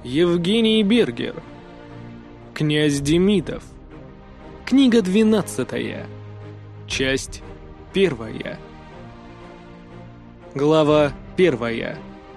Евгений Бергер. Князь Демидов. Книга 12. Часть 1. Глава 1.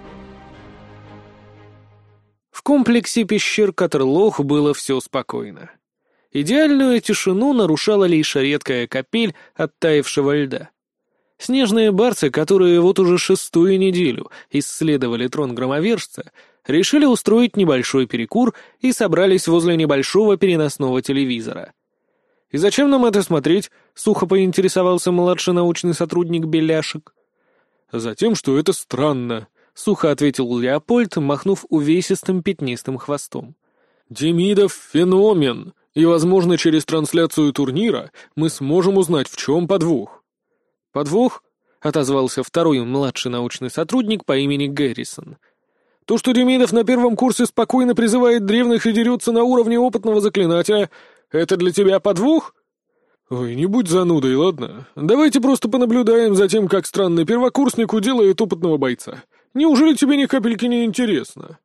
В комплексе пещер Катерлох было все спокойно. Идеальную тишину нарушала лишь редкая капель оттаившего льда. Снежные барсы, которые вот уже 6-ю неделю исследовали трон громовержца, решили устроить небольшой перекур и собрались возле небольшого переносного телевизора. «И зачем нам это смотреть?» — сухо поинтересовался младший научный сотрудник Беляшек. «Затем, что это странно», — сухо ответил Леопольд, махнув увесистым пятнистым хвостом. «Демидов — феномен, и, возможно, через трансляцию турнира мы сможем узнать, в чем подвох». «Подвох?» — отозвался второй младший научный сотрудник по имени Гэррисон. «То, что Демидов на первом курсе спокойно призывает древних и дерется на уровне опытного заклинателя, это для тебя подвох?» «Ой, не будь занудой, ладно? Давайте просто понаблюдаем за тем, как странный первокурсник уделает опытного бойца. Неужели тебе ни капельки не интересно?»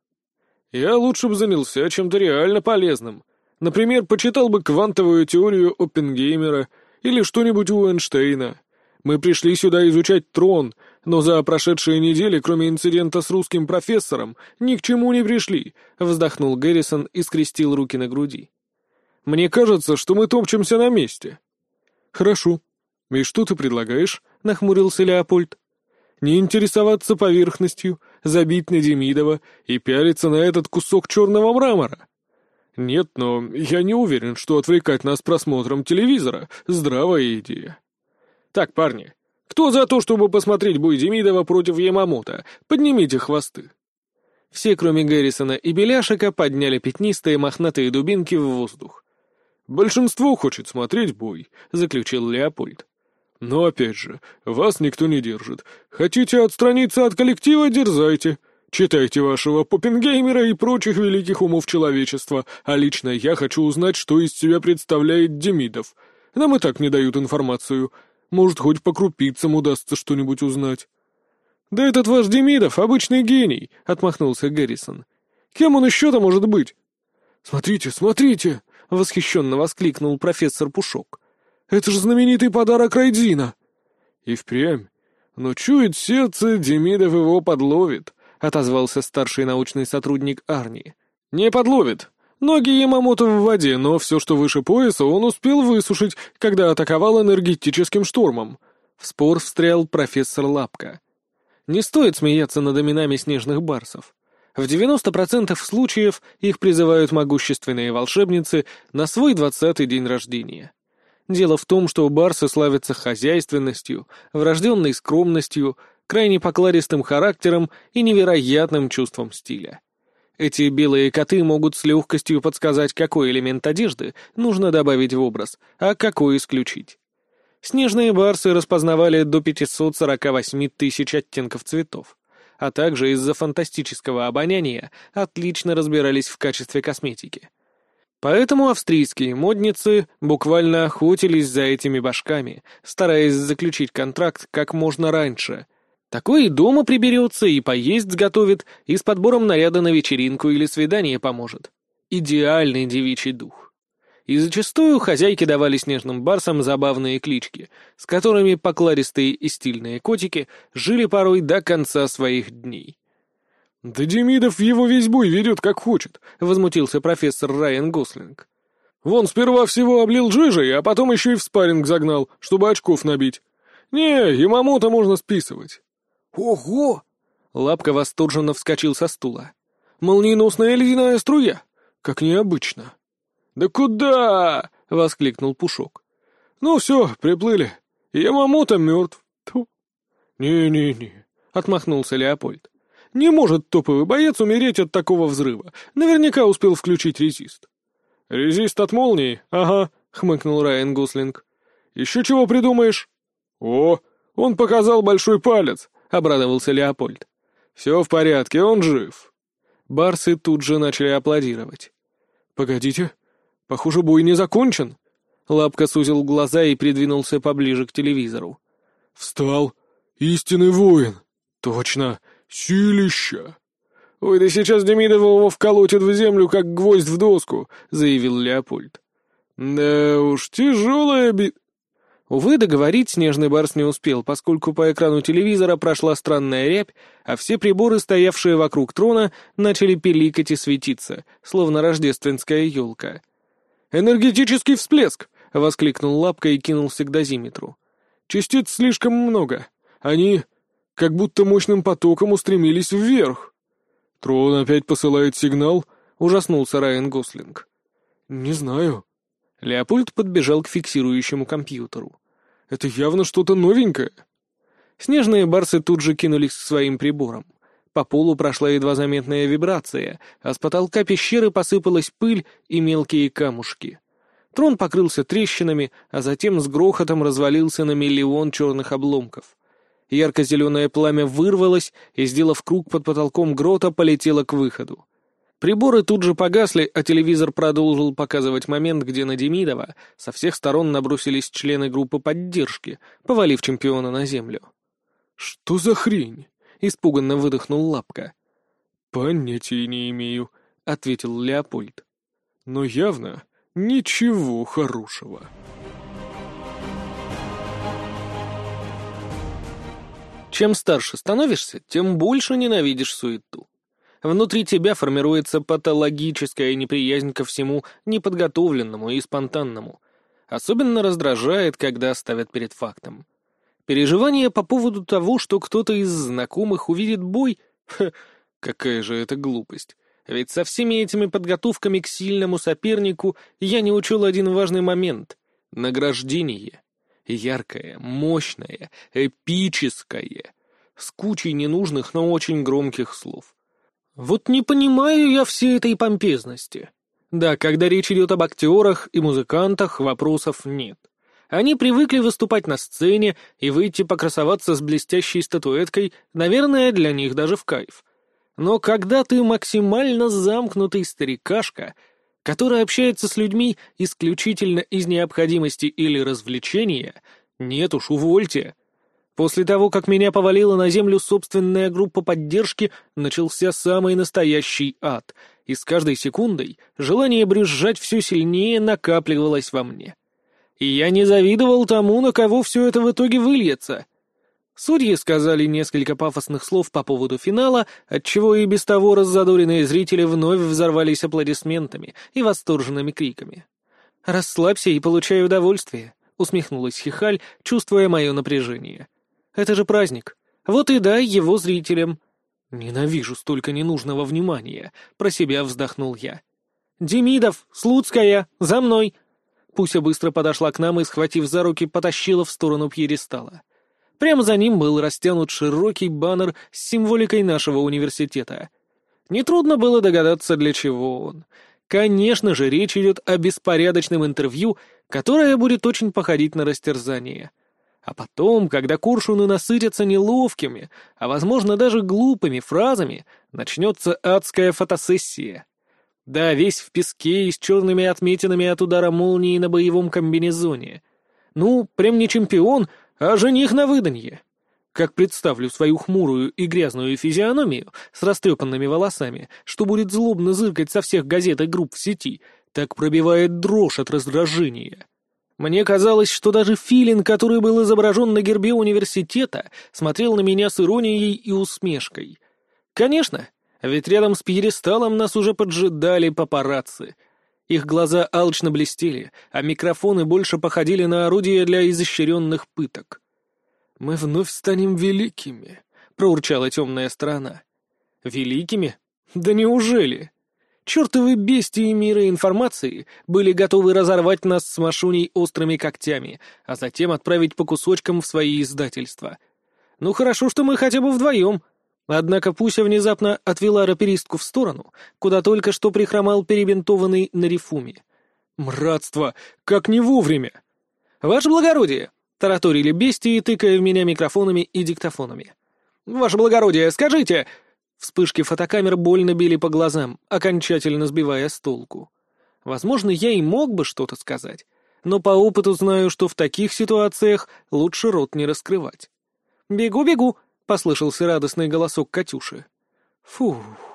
«Я лучше бы занялся чем-то реально полезным. Например, почитал бы квантовую теорию Оппенгеймера или что-нибудь у Эйнштейна. Мы пришли сюда изучать трон, но за прошедшие недели, кроме инцидента с русским профессором, ни к чему не пришли», — вздохнул Гэррисон и скрестил руки на груди. «Мне кажется, что мы топчемся на месте». «Хорошо. И что ты предлагаешь?» — нахмурился Леопольд. «Не интересоваться поверхностью, забить на Демидова и пялиться на этот кусок черного мрамора?» «Нет, но я не уверен, что отвлекать нас просмотром телевизора — здравая идея». «Так, парни, кто за то, чтобы посмотреть бой Демидова против Ямамото? Поднимите хвосты». Все, кроме Гэррисона и Беляшика, подняли пятнистые мохнатые дубинки в воздух. «Большинство хочет смотреть бой», — заключил Леопольд. «Но опять же, вас никто не держит. Хотите отстраниться от коллектива — дерзайте. Читайте вашего Поппенгеймера и прочих великих умов человечества, а лично я хочу узнать, что из себя представляет Демидов. Нам и так не дают информацию. Может, хоть по крупицам удастся что-нибудь узнать». «Да этот ваш Демидов — обычный гений», — отмахнулся Гэррисон. «Кем он еще-то может быть?» «Смотрите, смотрите!» — восхищенно воскликнул профессор Пушок. «Это же знаменитый подарок Райдзина!» «И впрямь. Но чует сердце, Демидов его подловит», — отозвался старший научный сотрудник Арни. «Не подловит. Ноги Ямамото в воде, но все, что выше пояса, он успел высушить, когда атаковал энергетическим штормом». В спор встрял профессор Лапка. Не стоит смеяться над именами снежных барсов. В 90% случаев их призывают могущественные волшебницы на свой 20-й день рождения. Дело в том, что барсы славятся хозяйственностью, врожденной скромностью, крайне покладистым характером и невероятным чувством стиля. Эти белые коты могут с легкостью подсказать, какой элемент одежды нужно добавить в образ, а какой исключить. Снежные барсы распознавали до 548 тысяч оттенков цветов, а также из-за фантастического обоняния отлично разбирались в качестве косметики. Поэтому австрийские модницы буквально охотились за этими башками, стараясь заключить контракт как можно раньше. Такой и дома приберется, и поесть сготовит, и с подбором наряда на вечеринку или свидание поможет. Идеальный девичий дух. И зачастую хозяйки давали снежным барсам забавные клички, с которыми покладистые и стильные котики жили порой до конца своих дней. «Да Демидов его весь бой ведет как хочет», — возмутился профессор Райан Гослинг. «Вон сперва всего облил жижей, а потом еще и в спарринг загнал, чтобы очков набить. Не, Ямамото можно списывать». «Ого!» — Лапка восторженно вскочил со стула. «Молниеносная ледяная струя! Как необычно!» «Да куда?» — воскликнул Пушок. «Ну все, приплыли. Ямамото мертв. Тьфу». «Не-не-не», — отмахнулся Леопольд. «Не может топовый боец умереть от такого взрыва. Наверняка успел включить резист». «Резист от молнии? Ага», — хмыкнул Райан Гослинг. «Еще чего придумаешь?» «О, он показал большой палец», — обрадовался Леопольд. «Все в порядке, он жив». Барсы тут же начали аплодировать. «Погодите, похоже, бой не закончен». Лапка сузил глаза и придвинулся поближе к телевизору. «Встал! Истинный воин! Точно! Силища! «Ой, да сейчас Демидов его вколотит в землю, как гвоздь в доску», — заявил Леопольд. «Да уж, тяжелая Увы, договорить Снежный Барс не успел, поскольку по экрану телевизора прошла странная рябь, а все приборы, стоявшие вокруг трона, начали пиликать и светиться, словно рождественская елка. «Энергетический всплеск!» — воскликнул Лапка и кинулся к дозиметру. «Частиц слишком много. Они как будто мощным потоком устремились вверх». «Трон опять посылает сигнал?» — ужаснулся Райан Гослинг. «Не знаю». Леопольд подбежал к фиксирующему компьютеру. «Это явно что-то новенькое». Снежные барсы тут же кинулись к своим приборам. По полу прошла едва заметная вибрация, а с потолка пещеры посыпалась пыль и мелкие камушки. Трон покрылся трещинами, а затем с грохотом развалился на миллион черных обломков. Ярко-зеленое пламя вырвалось и, сделав круг под потолком грота, полетело к выходу. Приборы тут же погасли, а телевизор продолжил показывать момент, где на Демидова со всех сторон набросились члены группы поддержки, повалив чемпиона на землю. «Что за хрень?» — испуганно выдохнул Лапка. «Понятия не имею», — ответил Леопольд. «Но явно ничего хорошего». Чем старше становишься, тем больше ненавидишь суету. Внутри тебя формируется патологическая неприязнь ко всему неподготовленному и спонтанному. Особенно раздражает, когда ставят перед фактом. Переживание по поводу того, что кто-то из знакомых увидит бой? Какая же это глупость. Ведь со всеми этими подготовками к сильному сопернику я не учел один важный момент — награждение. Яркое, мощное, эпическое, с кучей ненужных, но очень громких слов. Вот не понимаю я всей этой помпезности. Да, когда речь идет об актерах и музыкантах, вопросов нет. Они привыкли выступать на сцене, и выйти покрасоваться с блестящей статуэткой, наверное, для них даже в кайф. Но когда ты максимально замкнутый старикашка, который общается с людьми исключительно из необходимости или развлечения, нет уж, увольте. После того, как меня повалила на землю собственная группа поддержки, начался самый настоящий ад, и с каждой секундой желание брюзжать все сильнее накапливалось во мне. И я не завидовал тому, на кого все это в итоге выльется. Судьи сказали несколько пафосных слов по поводу финала, отчего и без того раззадоренные зрители вновь взорвались аплодисментами и восторженными криками. «Расслабься и получай удовольствие», — усмехнулась Хихаль, чувствуя мое напряжение. «Это же праздник. Вот и дай его зрителям». «Ненавижу столько ненужного внимания», — про себя вздохнул я. «Демидов, Слуцкая, за мной!» Пуся быстро подошла к нам и, схватив за руки, потащила в сторону пьедестала. Прямо за ним был растянут широкий баннер с символикой нашего университета. Нетрудно было догадаться, для чего он. Конечно же, речь идет о беспорядочном интервью, которое будет очень походить на растерзание. А потом, когда коршуны насытятся неловкими, а возможно даже глупыми фразами, начнется адская фотосессия. Да, весь в песке и с черными отметинами от удара молнии на боевом комбинезоне. Ну, прям не чемпион, а жених на выданье. Как представлю свою хмурую и грязную физиономию с растрепанными волосами, что будет злобно зыркать со всех газет и групп в сети, так пробивает дрожь от раздражения. Мне казалось, что даже Филин, который был изображен на гербе университета, смотрел на меня с иронией и усмешкой. Конечно, ведь рядом с пьедесталом нас уже поджидали папарацци. Их глаза алчно блестели, а микрофоны больше походили на орудия для изощренных пыток. «Мы вновь станем великими», — проурчала темная сторона. «Великими? Да неужели?» Чертовы бестии мира информации были готовы разорвать нас с Машуней острыми когтями, а затем отправить по кусочкам в свои издательства. Ну хорошо, что мы хотя бы вдвоем. Однако Пуся внезапно отвела раперистку в сторону, куда только что прихромал перебинтованный Нарифуми. «Мратство! Как не вовремя!» «Ваше благородие!» — тараторили бестии, тыкая в меня микрофонами и диктофонами. «Ваше благородие, скажите...» Вспышки фотокамер больно били по глазам, окончательно сбивая с толку. Возможно, я и мог бы что-то сказать, но по опыту знаю, что в таких ситуациях лучше рот не раскрывать. «Бегу, бегу!» — послышался радостный голосок Катюши. Фух,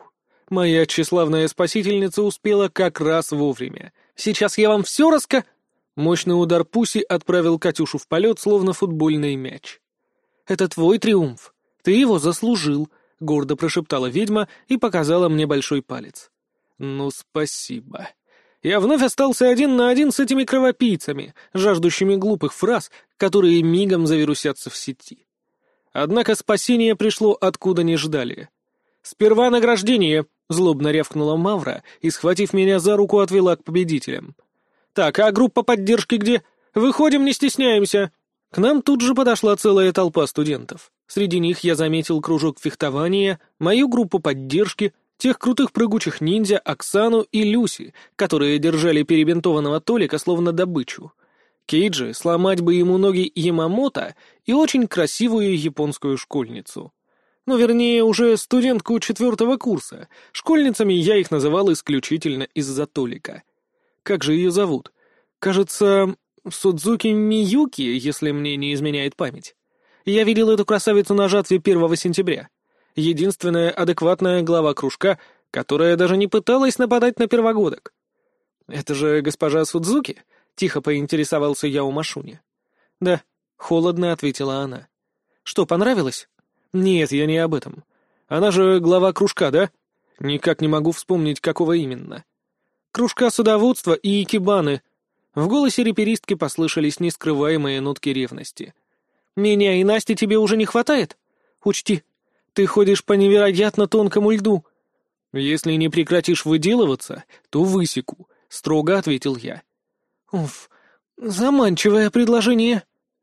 Моя тщеславная спасительница успела как раз вовремя. Сейчас я вам все Мощный удар Пуси отправил Катюшу в полет, словно футбольный мяч. «Это твой триумф. Ты его заслужил», — гордо прошептала ведьма и показала мне большой палец. «Ну, спасибо. Я вновь остался 1 на 1 с этими кровопийцами, жаждущими глупых фраз, которые мигом завирусятся в сети. Однако спасение пришло откуда не ждали. «Сперва награждение», — злобно рявкнула Мавра и, схватив меня за руку, отвела к победителям. «Так, а группа поддержки где? Выходим, не стесняемся!» К нам тут же подошла целая толпа студентов. Среди них я заметил кружок фехтования, мою группу поддержки, тех крутых прыгучих ниндзя Оксану и Люси, которые держали перебинтованного Толика словно добычу. Кейджи, сломать бы ему ноги Ямамото и очень красивую японскую школьницу. Ну, вернее, уже студентку 4-го курса. Школьницами я их называл исключительно из-за Толика. Как же ее зовут? Кажется, Судзуки Миюки, если мне не изменяет память. Я видел эту красавицу на жатве 1 сентября. Единственная адекватная глава кружка, которая даже не пыталась нападать на первогодок. «Это же госпожа Судзуки?» — тихо поинтересовался я у Машуни. «Да», — холодно ответила она. «Что, понравилось?» «Нет, я не об этом. Она же глава кружка, да? Никак не могу вспомнить, какого именно». «Кружка судоводства и икебаны». В голосе реперистки послышались нескрываемые нотки ревности. «Меня и Насти тебе уже не хватает? Учти, ты ходишь по невероятно тонкому льду». «Если не прекратишь выделываться, то высеку», — строго ответил я. «Уф, заманчивое предложение».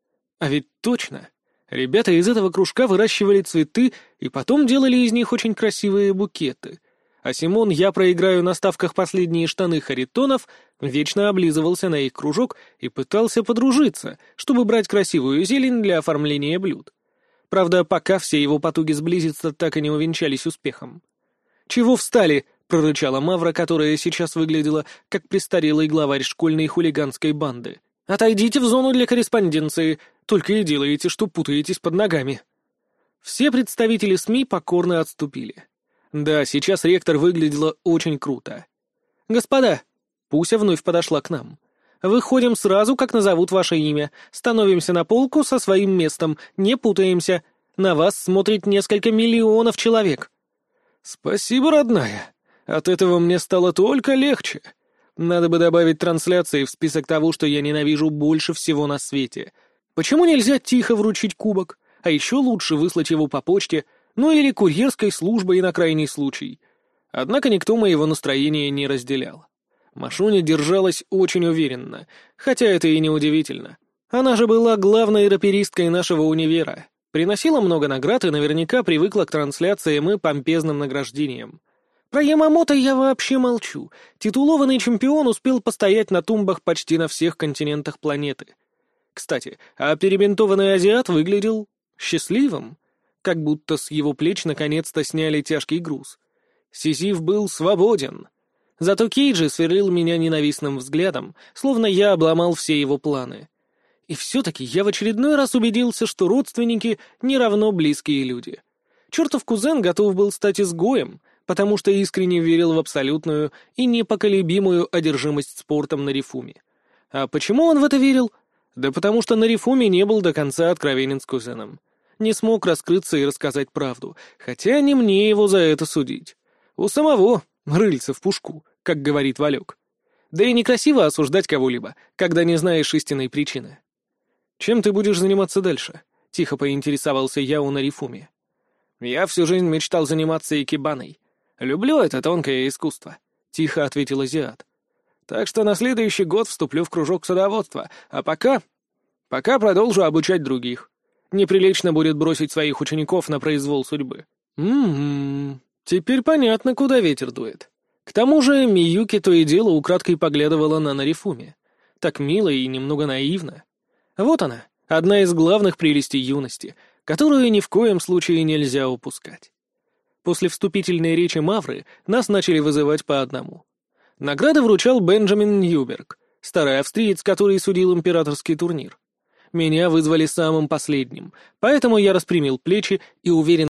А ведь точно. Ребята из этого кружка выращивали цветы и потом делали из них очень красивые букеты. А Симон, я проиграю на ставках последние штаны Харитонов, вечно облизывался на их кружок и пытался подружиться, чтобы брать красивую зелень для оформления блюд. Правда, пока все его потуги сблизиться так и не увенчались успехом. «Чего встали?» — прорычала Мавра, которая сейчас выглядела как престарелый главарь школьной хулиганской банды. «Отойдите в зону для корреспонденции, только и делаете, что путаетесь под ногами». Все представители СМИ покорно отступили. Да, сейчас ректор выглядела очень круто. «Господа!» — Пуся вновь подошла к нам. «Выходим сразу, как назовут ваше имя, становимся на полку со своим местом, не путаемся. На вас смотрит несколько миллионов человек». «Спасибо, родная. От этого мне стало только легче. Надо бы добавить трансляции в список того, что я ненавижу больше всего на свете. Почему нельзя тихо вручить кубок, а еще лучше выслать его по почте, ну или курьерской службой на крайний случай?» Однако никто моего настроения не разделял. Машуня держалась очень уверенно, хотя это и не удивительно. Она же была главной раперисткой нашего универа, приносила много наград и наверняка привыкла к трансляциям и помпезным награждениям. Про Ямамото я вообще молчу. Титулованный чемпион успел постоять на тумбах почти на всех континентах планеты. Кстати, а перебинтованный азиат выглядел счастливым, как будто с его плеч наконец-то сняли тяжкий груз. Сизиф был свободен. Зато Кейджи сверлил меня ненавистным взглядом, словно я обломал все его планы. И все-таки я в очередной раз убедился, что родственники не равно близкие люди. Чертов кузен готов был стать изгоем, потому что искренне верил в абсолютную и непоколебимую одержимость спортом на Рифуме. А почему он в это верил? Да потому что на Рифуме не был до конца откровенен с кузеном. Не смог раскрыться и рассказать правду, хотя не мне его за это судить. У самого рыльца в пушку, как говорит Валек. Да и некрасиво осуждать кого-либо, когда не знаешь истинной причины. «Чем ты будешь заниматься дальше?» — тихо поинтересовался я у Нарифуми. «Я всю жизнь мечтал заниматься икебаной. Люблю это тонкое искусство», — тихо ответил азиат. «Так что на следующий год вступлю в кружок садоводства, а пока продолжу обучать других. Неприлично будет бросить своих учеников на произвол судьбы». Теперь понятно, куда ветер дует. К тому же Миюки то и дело украдкой поглядывала на Нарифуми. Так мило и немного наивно. Вот она, одна из главных прелестей юности, которую ни в коем случае нельзя упускать. После вступительной речи Мавры нас начали вызывать по одному. Награды вручал Бенджамин Ньюберг, старый австриец, который судил императорский турнир. Меня вызвали самым последним, поэтому я распрямил плечи и уверенно